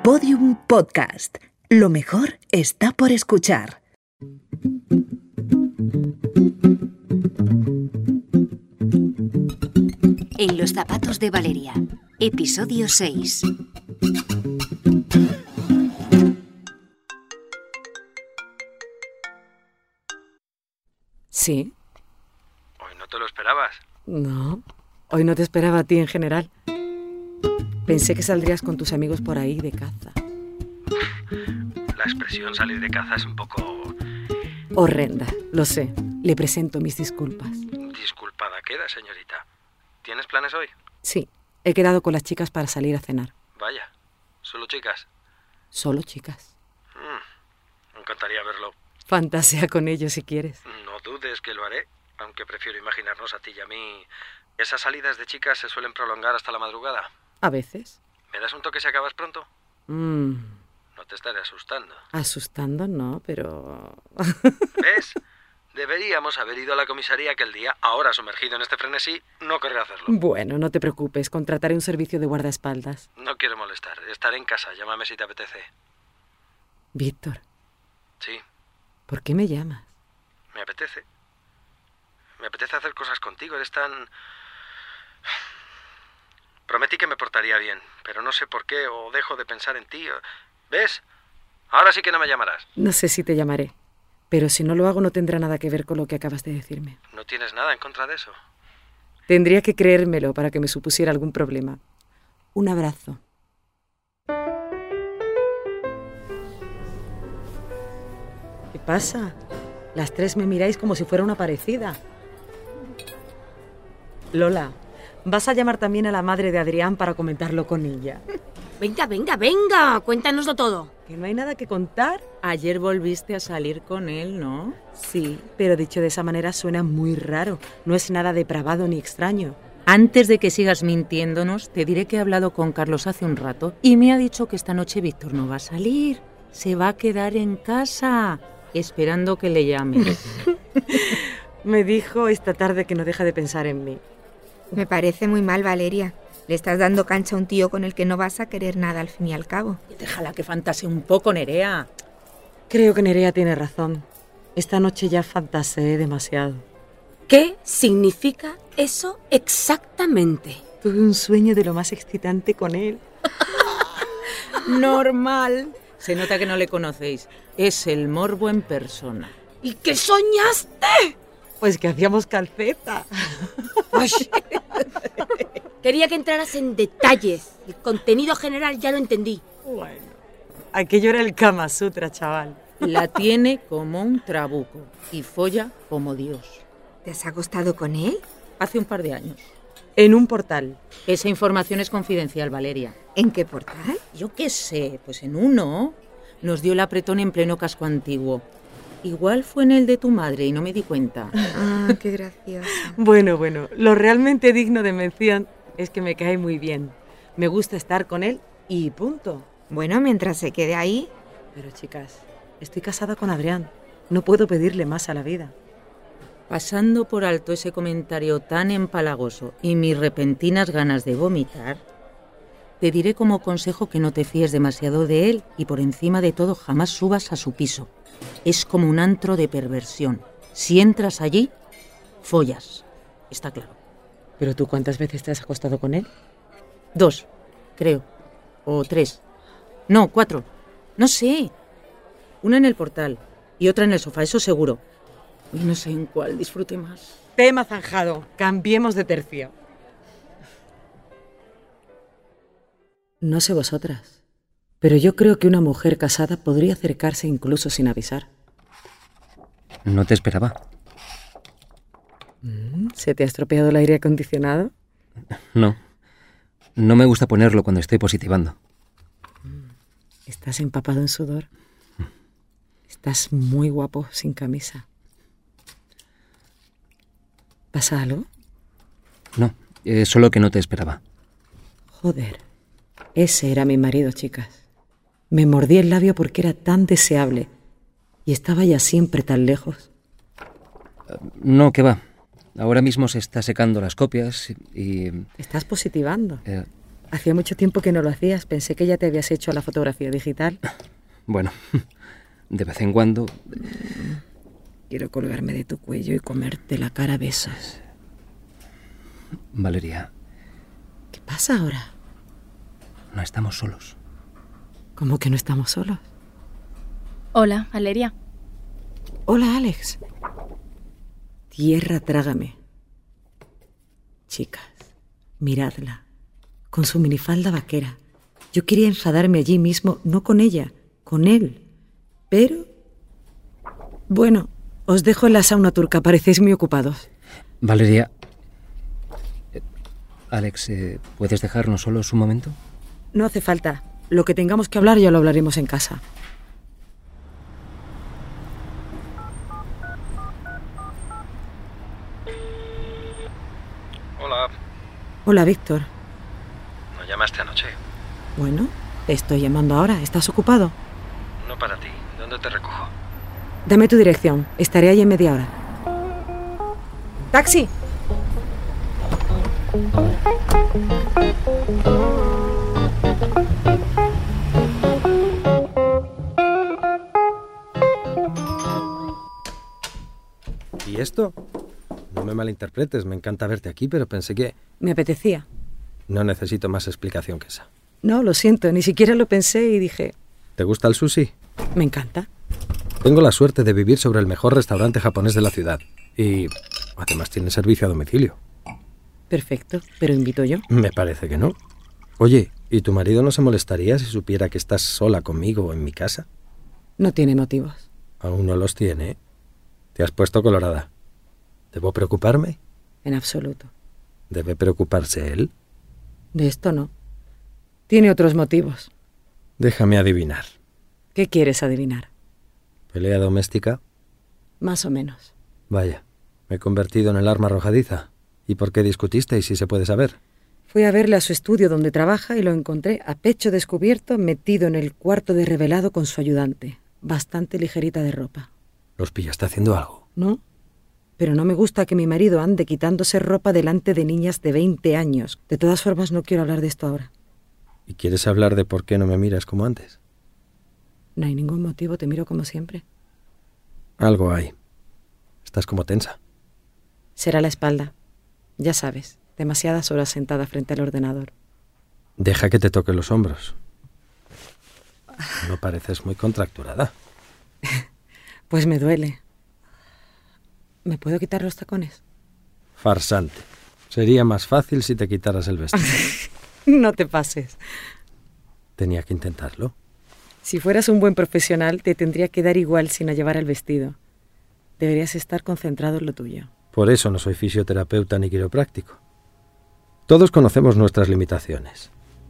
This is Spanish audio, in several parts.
Podium Podcast. Lo mejor está por escuchar. En los zapatos de Valeria, episodio 6. ¿Sí? ¿Hoy no te lo esperabas? No, hoy no te esperaba a ti en general. Pensé que saldrías con tus amigos por ahí de caza. La expresión salir de caza es un poco... Horrenda, lo sé. Le presento mis disculpas. Disculpada queda, señorita. ¿Tienes planes hoy? Sí, he quedado con las chicas para salir a cenar. Vaya, ¿solo chicas? Solo chicas. Me encantaría verlo. Fantasea con ellos si quieres. No dudes que lo haré, aunque prefiero imaginarnos a ti y a mí. ¿Esas salidas de chicas se suelen prolongar hasta la madrugada? A veces. ¿Me das un toque si acabas pronto? No te estaré asustando. Asustando no, pero... ¿Ves? Deberíamos haber ido a la comisaría aquel día. Ahora, sumergido en este frenesí, no querré hacerlo. Bueno, no te preocupes, contrataré un servicio de guardaespaldas. No quiero molestar. Estaré en casa. Llámame si te apetece. Víctor, Sí, ¿por qué me llamas? me apetece. Me apetece hacer cosas contigo. Eres tan... Prometí que me portaría bien, pero no sé por qué, o dejo de pensar en ti. ¿Ves? Ahora sí que no me llamarás. No sé si te llamaré, pero si no lo hago no tendrá nada que ver con lo que acabas de decirme. ¿No tienes nada en contra de eso? Tendría que creérmelo para que me supusiera algún problema. Un abrazo. ¿Qué pasa? Las tres me miráis como si fuera una parecida. Lola, ¿vas a llamar también a la madre de Adrián para comentarlo con ella? Venga, cuéntanoslo todo. ¿Que no hay nada que contar? Ayer volviste a salir con él, ¿no? Sí, pero dicho de esa manera suena muy raro. No es nada depravado ni extraño. Antes de que sigas mintiéndonos, te diré que he hablado con Carlos hace un rato y me ha dicho que esta noche Víctor no va a salir. Se va a quedar en casa, esperando que le llames. Me dijo esta tarde que no deja de pensar en mí. Me parece muy mal, Valeria. Le estás dando cancha a un tío con el que no vas a querer nada al fin y al cabo. Déjala que fantasee un poco, Nerea. Creo que Nerea tiene razón. Esta noche ya fantaseé demasiado. ¿Qué significa eso exactamente? Tuve un sueño de lo más excitante con él. Normal. Se nota que no le conocéis. Es el morbo en persona. ¿Y qué soñaste? Pues que hacíamos calceta. Ay. Quería que entraras en detalles. El contenido general ya lo entendí. Bueno, aquello era el Kama Sutra, chaval. La tiene como un trabuco y folla como Dios. ¿Te has acostado con él? Hace un par de años. En un portal. Esa información es confidencial, Valeria. ¿En qué portal? Yo qué sé, pues en uno. Nos dio el apretón en pleno casco antiguo. Igual fue en el de tu madre y no me di cuenta. Ah, qué gracioso. Bueno, lo realmente digno de mención es que me cae muy bien. Me gusta estar con él y punto. Bueno, mientras se quede ahí... Pero chicas, estoy casada con Adrián. No puedo pedirle más a la vida. Pasando por alto ese comentario tan empalagoso y mis repentinas ganas de vomitar, te diré como consejo que no te fíes demasiado de él y por encima de todo jamás subas a su piso. Es como un antro de perversión. Si entras allí, follas. Está claro. ¿Pero tú cuántas veces te has acostado con él? 2, creo. O 3. No, 4. No sé. Una en el portal y otra en el sofá, eso seguro. Y no sé en cuál disfrute más. Tema zanjado. Cambiemos de tercio. No sé vosotras, pero yo creo que una mujer casada podría acercarse incluso sin avisar. No te esperaba. ¿Se te ha estropeado el aire acondicionado? No. No me gusta ponerlo cuando estoy positivando. Estás empapado en sudor. Estás muy guapo sin camisa. ¿Pasa algo? No, solo que no te esperaba. Joder, ese era mi marido, chicas. Me mordí el labio porque era tan deseable y estaba ya siempre tan lejos. No, que va. Ahora mismo se está secando las copias y... ¿Estás positivando? Hacía mucho tiempo que no lo hacías. Pensé que ya te habías hecho a la fotografía digital. Bueno, de vez en cuando... Quiero colgarme de tu cuello y comerte la cara a besos. Valeria, ¿Qué pasa ahora? no estamos solos. ¿Cómo que no estamos solos? Hola, Valeria. Hola, Alex. Tierra, trágame. Chicas, miradla. Con su minifalda vaquera. Yo quería enfadarme allí mismo, no con ella, con él. Pero... Bueno, os dejo en la sauna turca, parecéis muy ocupados. Valeria... Alex, ¿puedes dejarnos solos un momento? No hace falta. Lo que tengamos que hablar ya lo hablaremos en casa. Hola, Hola, Víctor. ¿no llamaste anoche? Bueno, te estoy llamando ahora. ¿Estás ocupado? No para ti. ¿Dónde te recojo? Dame tu dirección. Estaré ahí en media hora. ¡Taxi! ¿Y esto? No me malinterpretes, me encanta verte aquí, pero pensé que... Me apetecía. No necesito más explicación que esa. No, lo siento. Ni siquiera lo pensé y dije... ¿Te gusta el sushi? Me encanta. Tengo la suerte de vivir sobre el mejor restaurante japonés de la ciudad. Y además tiene servicio a domicilio. Perfecto, pero invito yo. Me parece que no. Oye, ¿y tu marido no se molestaría si supiera que estás sola conmigo en mi casa? No tiene motivos. Aún no los tiene. Te has puesto colorada. ¿Debo preocuparme? En absoluto. ¿Debe preocuparse él? De esto no. Tiene otros motivos. Déjame adivinar. ¿Qué quieres adivinar? ¿Pelea doméstica? Más o menos. Vaya, me he convertido en el arma arrojadiza. ¿Y por qué discutisteis, si se puede saber? Fui a verle a su estudio donde trabaja y lo encontré a pecho descubierto, metido en el cuarto de revelado con su ayudante. Bastante ligerita de ropa. ¿Los pillaste haciendo algo? ¿No? Pero no me gusta que mi marido ande quitándose ropa delante de niñas de 20 años. De todas formas, no quiero hablar de esto ahora. ¿Y quieres hablar de por qué no me miras como antes? No hay ningún motivo, te miro como siempre. Algo hay. Estás como tensa. Será la espalda. Ya sabes, demasiadas horas sentada frente al ordenador. Deja que te toque los hombros. No pareces muy contracturada. Pues me duele. ¿Me puedo quitar los tacones? Farsante. Sería más fácil si te quitaras el vestido. No te pases. Tenía que intentarlo. Si fueras un buen profesional, te tendría que dar igual si no llevara el vestido. Deberías estar concentrado en lo tuyo. Por eso no soy fisioterapeuta ni quiropráctico. Todos conocemos nuestras limitaciones.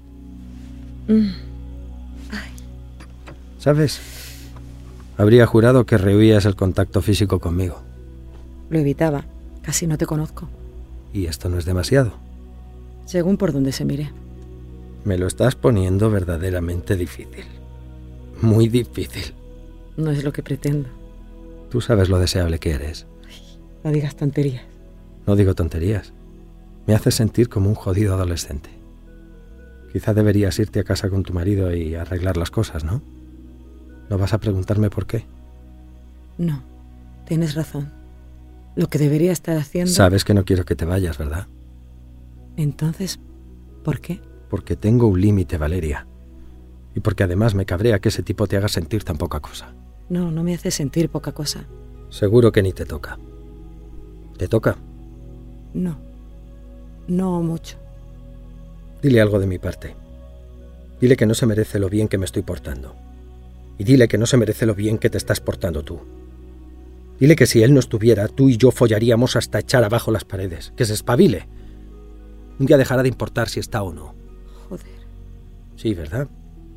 ¿Sabes? Habría jurado que rehuías el contacto físico conmigo. Lo evitaba. Casi no te conozco. ¿Y esto no es demasiado? Según por donde se mire. Me lo estás poniendo verdaderamente difícil. Muy difícil. No es lo que pretendo. Tú sabes lo deseable que eres. No digas tonterías. No digo tonterías. Me haces sentir como un jodido adolescente. Quizá deberías irte a casa con tu marido y arreglar las cosas, ¿no? ¿No vas a preguntarme por qué? No, tienes razón. Lo que debería estar haciendo... Sabes que no quiero que te vayas, ¿verdad? Entonces, ¿por qué? Porque tengo un límite, Valeria. Y porque además me cabrea que ese tipo te haga sentir tan poca cosa. No, no me hace sentir poca cosa. Seguro que ni te toca. ¿Te toca? No. No mucho. Dile algo de mi parte. Dile que no se merece lo bien que me estoy portando. Y dile que no se merece lo bien que te estás portando tú. Dile que si él no estuviera, tú y yo follaríamos hasta echar abajo las paredes. Que se espabile. Un día dejará de importar si está o no. Joder. Sí, ¿verdad?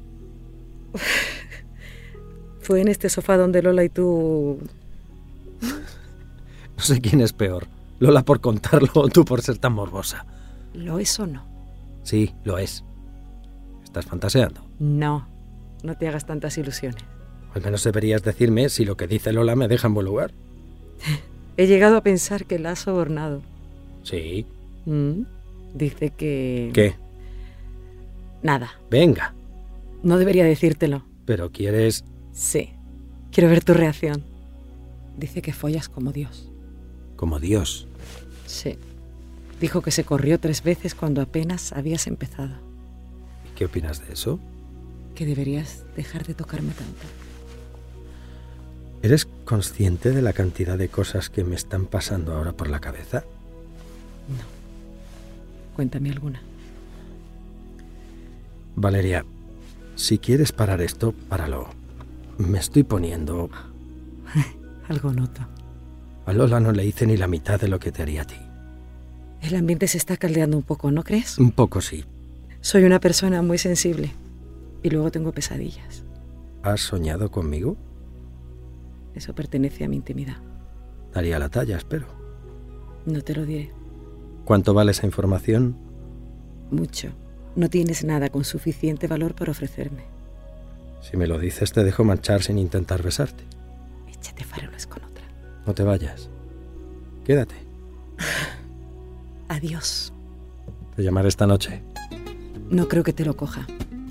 Fue en este sofá donde Lola y tú... No sé quién es peor. Lola por contarlo o tú por ser tan morbosa. ¿Lo es o no? Sí, lo es. ¿Estás fantaseando? No. No te hagas tantas ilusiones. Al menos deberías decirme si lo que dice Lola me deja en buen lugar. He llegado a pensar que la has sobornado. Sí. Dice que... ¿Qué? Nada. Venga. No debería decírtelo. Pero quieres... Sí. Quiero ver tu reacción. Dice que follas como Dios. Como Dios. Sí. Dijo que se corrió 3 veces cuando apenas habías empezado. ¿Y qué opinas de eso? Que deberías dejar de tocarme tanto. ¿Eres consciente de la cantidad de cosas que me están pasando ahora por la cabeza? No. Cuéntame alguna. Valeria, si quieres parar esto, páralo. Me estoy poniendo... Algo noto. A Lola no le hice ni la mitad de lo que te haría a ti. El ambiente se está caldeando un poco, ¿no crees? Un poco sí. Soy una persona muy sensible. Y luego tengo pesadillas. ¿Has soñado conmigo? Eso pertenece a mi intimidad. Daría la talla, espero. No te lo diré. ¿Cuánto vale esa información? Mucho. No tienes nada con suficiente valor para ofrecerme. Si me lo dices, te dejo marchar sin intentar besarte. Échate faroles con otra. No te vayas. Quédate. Adiós. Te llamaré esta noche. No creo que te lo coja.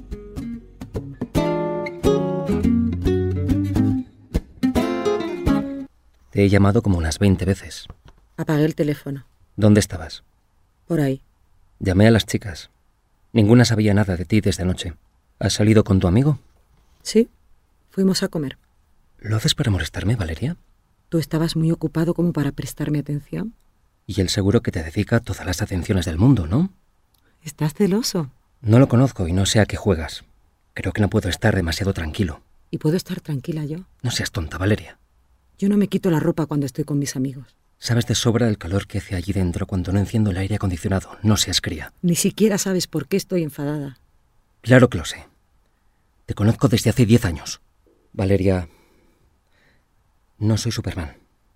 Te he llamado como unas 20 veces. Apagué el teléfono. ¿Dónde estabas? Por ahí. Llamé a las chicas. Ninguna sabía nada de ti desde anoche. ¿Has salido con tu amigo? Sí. Fuimos a comer. ¿Lo haces para molestarme, Valeria? Tú estabas muy ocupado como para prestarme atención. Y él seguro que te dedica todas las atenciones del mundo, ¿no? ¿Estás celoso? No lo conozco y no sé a qué juegas. Creo que no puedo estar demasiado tranquilo. ¿Y puedo estar tranquila yo? No seas tonta, Valeria. Yo no me quito la ropa cuando estoy con mis amigos. Sabes de sobra el calor que hace allí dentro cuando no enciendo el aire acondicionado. No seas cría. Ni siquiera sabes por qué estoy enfadada. Claro que lo sé. Te conozco desde hace 10 años. Valeria, no soy Superman.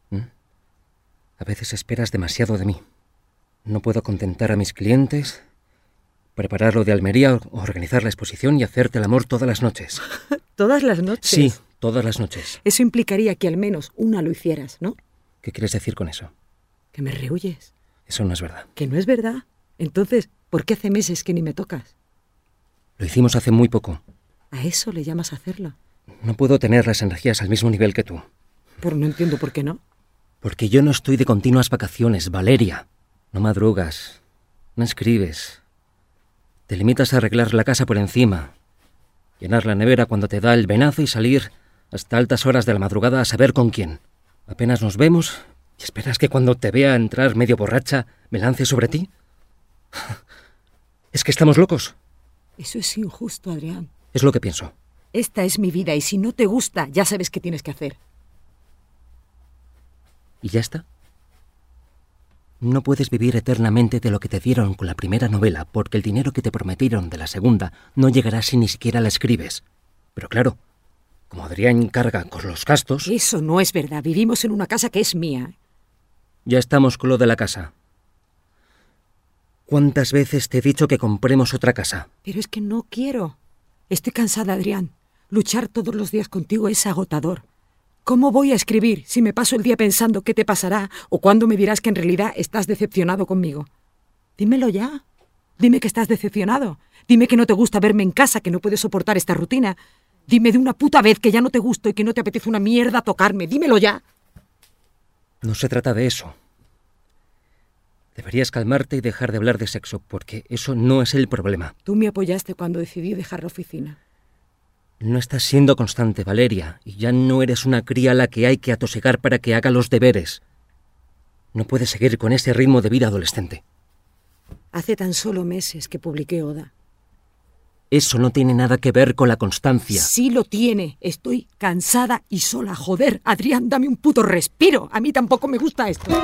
A veces esperas demasiado de mí. No puedo contentar a mis clientes, preparar lo de Almería, organizar la exposición y hacerte el amor todas las noches. ¿Todas las noches? Sí, todas las noches. Eso implicaría que al menos una lo hicieras, ¿no? ¿Qué quieres decir con eso? Que me rehuyes. Eso no es verdad. ¿Que no es verdad? Entonces, ¿por qué hace meses que ni me tocas? Lo hicimos hace muy poco. ¿A eso le llamas hacerlo? No puedo tener las energías al mismo nivel que tú. Pero no entiendo por qué no. Porque yo no estoy de continuas vacaciones, Valeria. No madrugas, no escribes. Te limitas a arreglar la casa por encima, llenar la nevera cuando te da el venazo y salir hasta altas horas de la madrugada a saber con quién. Apenas nos vemos y esperas que cuando te vea entrar medio borracha me lance sobre ti. ¿Es que estamos locos? Eso es injusto, Adrián. Es lo que pienso. Esta es mi vida y si no te gusta, ya sabes qué tienes que hacer. ¿Y ya está? No puedes vivir eternamente de lo que te dieron con la primera novela, porque el dinero que te prometieron de la segunda no llegará si ni siquiera la escribes. Pero claro, como Adrián carga con los gastos... Eso no es verdad. Vivimos en una casa que es mía. Ya estamos con lo de la casa. ¿Cuántas veces te he dicho que compremos otra casa? Pero es que no quiero. Estoy cansada, Adrián. Luchar todos los días contigo es agotador. ¿Cómo voy a escribir si me paso el día pensando qué te pasará o cuándo me dirás que en realidad estás decepcionado conmigo? Dímelo ya. Dime que estás decepcionado. Dime que no te gusta verme en casa, que no puedes soportar esta rutina. Dime de una puta vez que ya no te gusto y que no te apetece una mierda tocarme. Dímelo ya. No se trata de eso. Deberías calmarte y dejar de hablar de sexo, porque eso no es el problema. Tú me apoyaste cuando decidí dejar la oficina. No estás siendo constante, Valeria, y ya no eres una cría a la que hay que atosegar para que haga los deberes. No puedes seguir con ese ritmo de vida adolescente. Hace tan solo meses que publiqué Oda. Eso no tiene nada que ver con la constancia. Sí lo tiene. Estoy cansada y sola. Joder, Adrián, dame un puto respiro. A mí tampoco me gusta esto.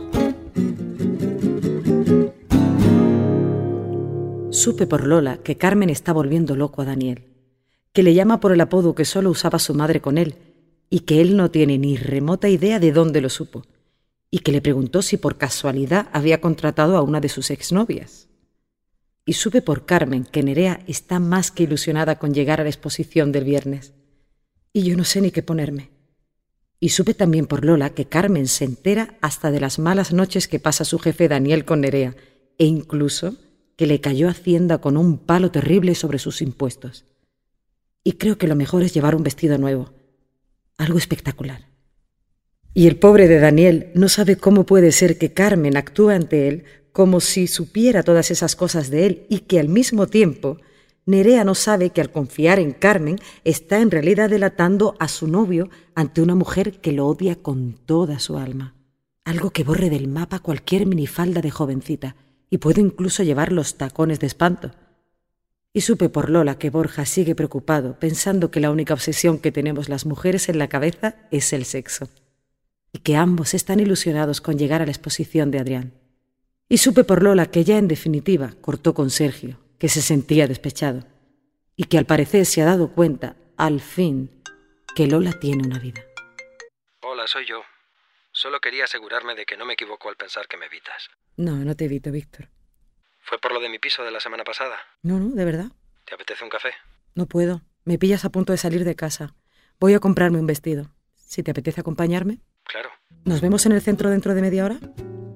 Supe por Lola que Carmen está volviendo loco a Daniel, que le llama por el apodo que solo usaba su madre con él y que él no tiene ni remota idea de dónde lo supo, y que le preguntó si por casualidad había contratado a una de sus exnovias. Y supe por Carmen que Nerea está más que ilusionada con llegar a la exposición del viernes. Y yo no sé ni qué ponerme. Y supe también por Lola que Carmen se entera hasta de las malas noches que pasa su jefe Daniel con Nerea, e incluso que le cayó Hacienda con un palo terrible sobre sus impuestos. Y creo que lo mejor es llevar un vestido nuevo, algo espectacular. Y el pobre de Daniel no sabe cómo puede ser que Carmen actúe ante él como si supiera todas esas cosas de él y que al mismo tiempo Nerea no sabe que al confiar en Carmen está en realidad delatando a su novio ante una mujer que lo odia con toda su alma. Algo que borre del mapa cualquier minifalda de jovencita y puede incluso llevar los tacones de espanto. Y supe por Lola que Borja sigue preocupado pensando que la única obsesión que tenemos las mujeres en la cabeza es el sexo. Y que ambos están ilusionados con llegar a la exposición de Adrián. Y supe por Lola que ya en definitiva cortó con Sergio, que se sentía despechado, y que al parecer se ha dado cuenta, al fin, que Lola tiene una vida. Hola, soy yo. Solo quería asegurarme de que no me equivoco al pensar que me evitas. No te evito, Víctor. ¿Fue por lo de mi piso de la semana pasada? No, de verdad. ¿Te apetece un café? No puedo. Me pillas a punto de salir de casa. Voy a comprarme un vestido. Si te apetece acompañarme. Claro. ¿Nos vemos en el centro dentro de media hora?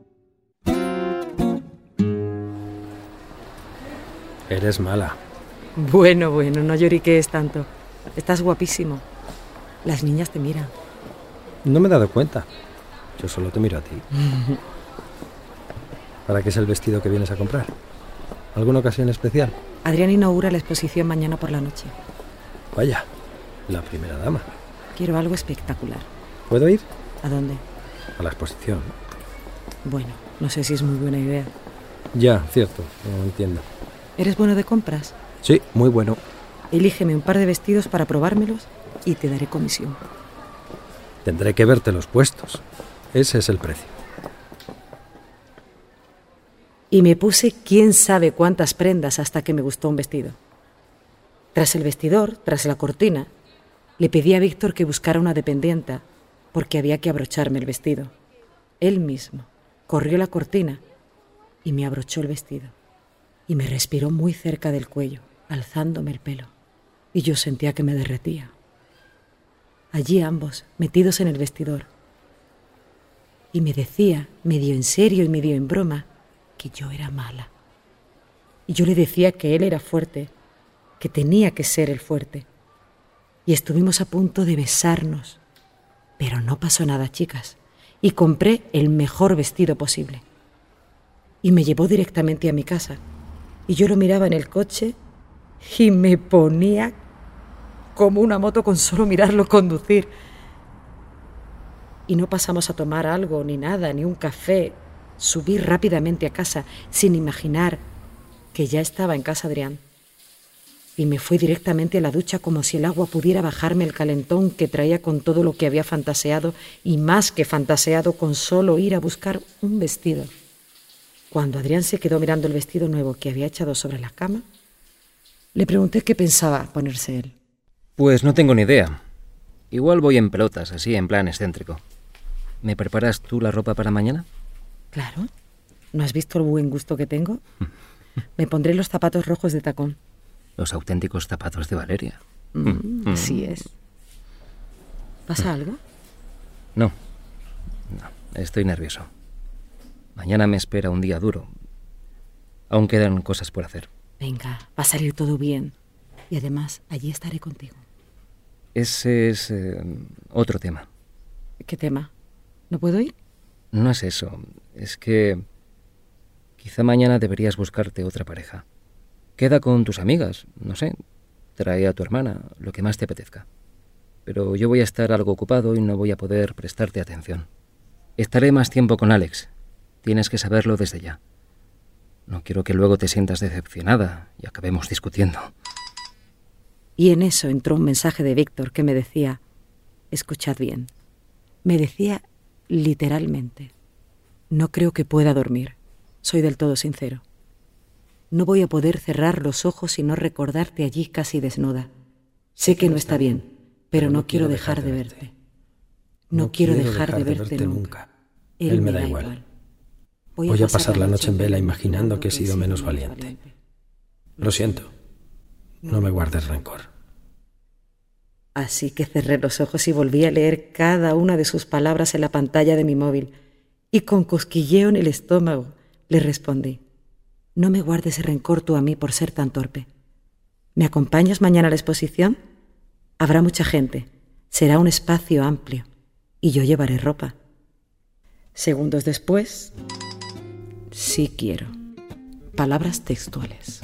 Eres mala. Bueno, no lloriquees tanto. Estás guapísimo. Las niñas te miran. No me he dado cuenta. Yo solo te miro a ti. ¿Para qué es el vestido que vienes a comprar? ¿Alguna ocasión especial? Adrián inaugura la exposición mañana por la noche. Vaya, la primera dama. Quiero algo espectacular. ¿Puedo ir? ¿A dónde? A la exposición. Bueno, no sé si es muy buena idea. Ya, cierto, no entiendo. ¿Eres bueno de compras? Sí, muy bueno. Elígeme un par de vestidos para probármelos y te daré comisión. Tendré que verte los puestos. Ese es el precio. Y me puse quién sabe cuántas prendas hasta que me gustó un vestido. Tras el vestidor, tras la cortina, le pedí a Víctor que buscara una dependienta porque había que abrocharme el vestido. Él mismo corrió la cortina y me abrochó el vestido. Y me respiró muy cerca del cuello, alzándome el pelo. Y yo sentía que me derretía. Allí ambos, metidos en el vestidor. Y me decía, medio en serio y medio en broma, que yo era mala. Y yo le decía que él era fuerte, que tenía que ser el fuerte. Y estuvimos a punto de besarnos. Pero no pasó nada, chicas. Y compré el mejor vestido posible. Y me llevó directamente a mi casa. Y yo lo miraba en el coche y me ponía como una moto con solo mirarlo conducir. Y no pasamos a tomar algo, ni nada, ni un café. Subí rápidamente a casa, sin imaginar que ya estaba en casa Adrián. Y me fui directamente a la ducha como si el agua pudiera bajarme el calentón que traía con todo lo que había fantaseado y más que fantaseado con solo ir a buscar un vestido. Cuando Adrián se quedó mirando el vestido nuevo que había echado sobre la cama, le pregunté qué pensaba ponerse él. Pues no tengo ni idea. Igual voy en pelotas, así en plan excéntrico. ¿Me preparas tú la ropa para mañana? Claro. ¿No has visto el buen gusto que tengo? Me pondré los zapatos rojos de tacón. Los auténticos zapatos de Valeria. Así es. ¿Pasa algo? No, estoy nervioso. Mañana me espera un día duro. Aún quedan cosas por hacer. Venga, va a salir todo bien. Y además, allí estaré contigo. Ese es otro tema. ¿Qué tema? ¿No puedo ir? No es eso. Es que quizá mañana deberías buscarte otra pareja. Queda con tus amigas, no sé. Trae a tu hermana, lo que más te apetezca. Pero yo voy a estar algo ocupado y no voy a poder prestarte atención. Estaré más tiempo con Alex. Tienes que saberlo desde ya. No quiero que luego te sientas decepcionada y acabemos discutiendo. Y en eso entró un mensaje de Víctor que me decía, escuchad bien, me decía literalmente, no creo que pueda dormir, soy del todo sincero. No voy a poder cerrar los ojos y no recordarte allí casi desnuda. Sé que no está bien, pero no quiero dejar de verte. No quiero dejar de verte nunca. Él me da igual. Voy a pasar la noche en vela imaginando que he sido menos valiente. Lo siento. No me guardes rencor. Así que cerré los ojos y volví a leer cada una de sus palabras en la pantalla de mi móvil. Y con cosquilleo en el estómago le respondí. No me guardes rencor tú a mí por ser tan torpe. ¿Me acompañas mañana a la exposición? Habrá mucha gente. Será un espacio amplio. Y yo llevaré ropa. Segundos después, sí quiero. Palabras textuales.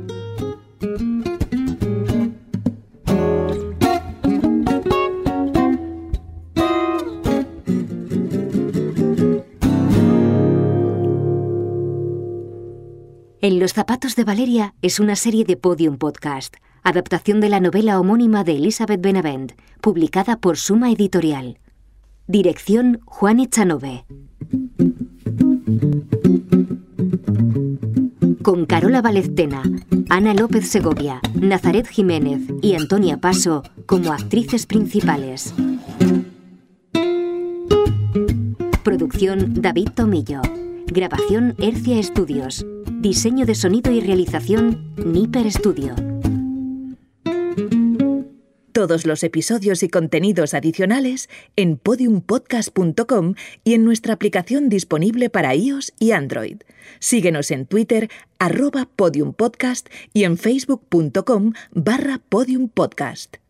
En los zapatos de Valeria es una serie de Podium Podcast, adaptación de la novela homónima de Elizabeth Benavent, publicada por Suma Editorial. Dirección Juan Echanove. Con Carola Valeztena, Ana López Segovia, Nazaret Jiménez y Antonia Paso como actrices principales. Producción David Tomillo. Grabación Hercia Estudios. Diseño de sonido y realización Nipper Studio. Todos los episodios y contenidos adicionales en podiumpodcast.com y en nuestra aplicación disponible para iOS y Android. Síguenos en Twitter @podiumpodcast y en facebook.com/podiumpodcast.